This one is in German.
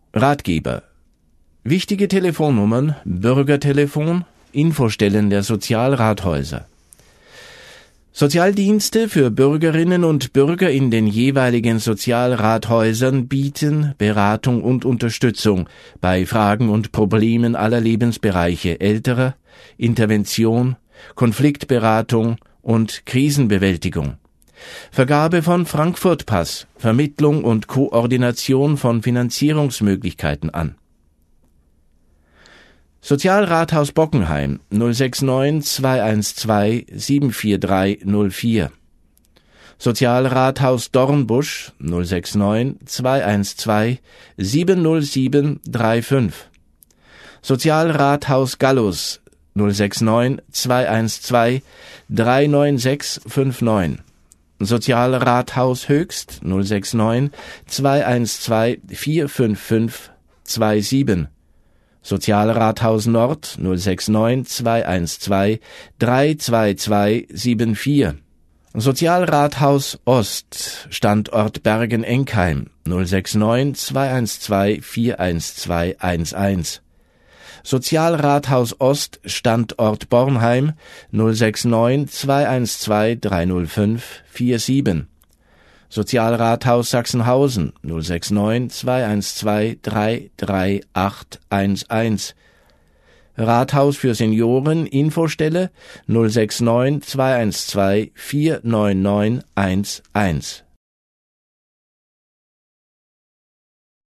Ratgeber. Wichtige Telefonnummern, Bürgertelefon, Infostellen der Sozialrathäuser. Sozialdienste für Bürgerinnen und Bürger in den jeweiligen Sozialrathäusern bieten Beratung und Unterstützung bei Fragen und Problemen aller Lebensbereiche älterer, Intervention, Konfliktberatung und Krisenbewältigung. Vergabe von Frankfurt-Pass, Vermittlung und Koordination von Finanzierungsmöglichkeiten an. Sozialrathaus Bockenheim 069 212 74304. Sozialrathaus Dornbusch 069 212 70735. Sozialrathaus Gallus 069 212 39659. Sozialrathaus Höchst 069 212 45527. Sozialrathaus Nord 069 212 32274. Sozialrathaus Ost, Standort Bergen-Enkheim 069 212 41211. Sozialrathaus Ost, Standort Bornheim 069 212 305 47. Sozialrathaus Sachsenhausen 069 212 33811. Rathaus für Senioren Infostelle 069 212 49911.